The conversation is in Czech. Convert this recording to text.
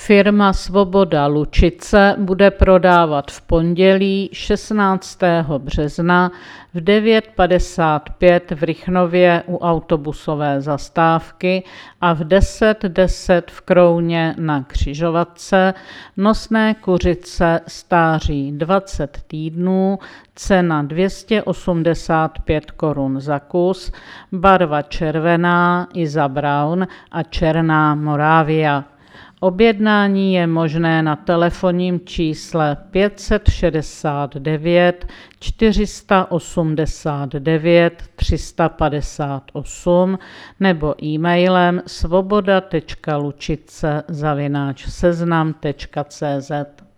Firma Svoboda Lučice bude prodávat v pondělí 16. března v 9:55 v Rychnově u autobusové zastávky a v 10:10 v Krouně na křižovatce nosné kuřice stáří 20 týdnů, cena 285 korun za kus, barva červená Iza Braun a černá Moravia. Objednání je možné na telefonním čísle 569 489 358 nebo e-mailem svoboda.lučice@seznam.cz.